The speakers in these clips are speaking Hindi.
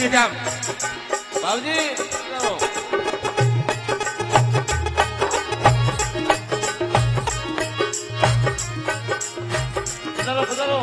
जाओ बाबूजी चलो चलो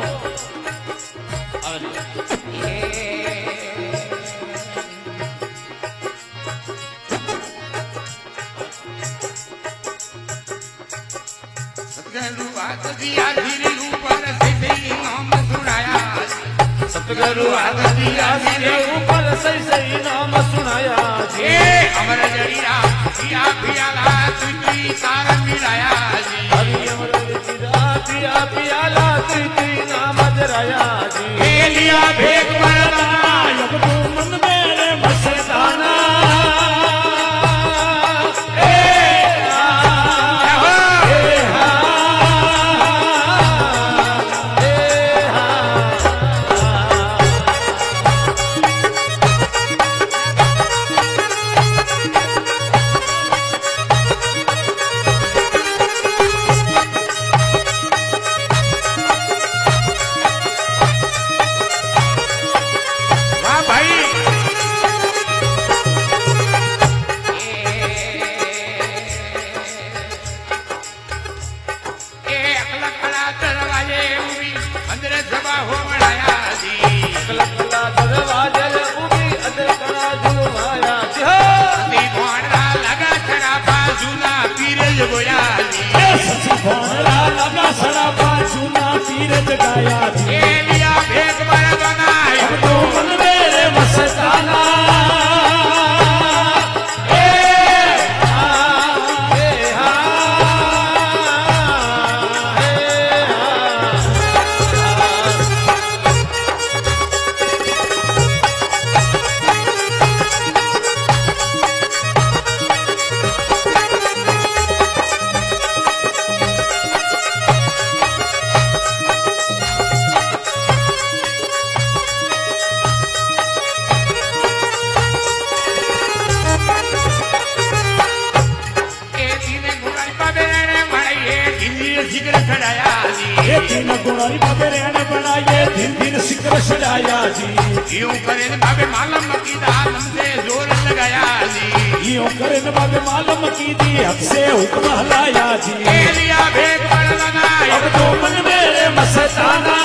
सतगुरु हाथ दिया धीरे ऊपर से नाम सुनाया सतगुरु हाथ दिया धीरे ऊपर से नाम सुनाया जी अमर जड़ीरा पिया पियाला तुझी तार मिलाया जी हरि अमर जड़ीरा पिया पियाला तुझी नाम जराया जी लिया भेद मरदाना अब तू मन मेरे मस्ताना यूं करे बाबे मालम की दालम से जोर लगाया जी यूं करे बाबे मालम की दी हक से हुक्म हलाया जी लिया भेद मरदाना अब तो मन मेरे मस्ताना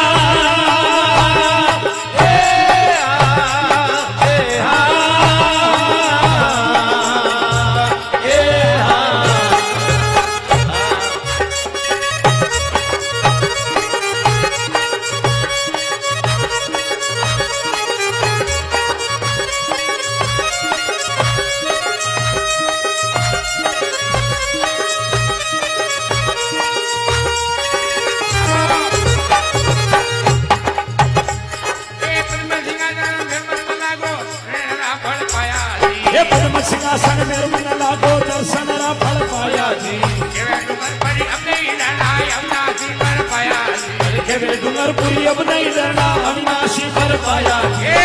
सिंहासन में मन लागो दर्शन रा फल पाया जी डूंगर परी अब नहीं डरना अविनाशी पर पाया जी डूंगर पुरी अब नहीं डरना अविनाशी पर पाया जी